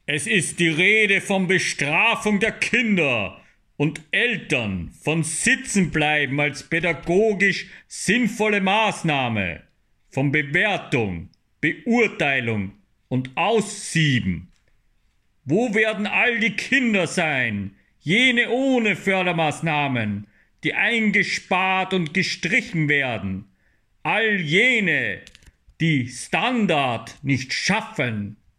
Es ist die Rede von Bestrafung der Kinder und Eltern, von Sitzenbleiben als pädagogisch sinnvolle Maßnahme, von Bewertung, Beurteilung und Aussieben. Wo werden all die Kinder sein, jene ohne Fördermaßnahmen, die eingespart und gestrichen werden, all jene, die Standard nicht schaffen,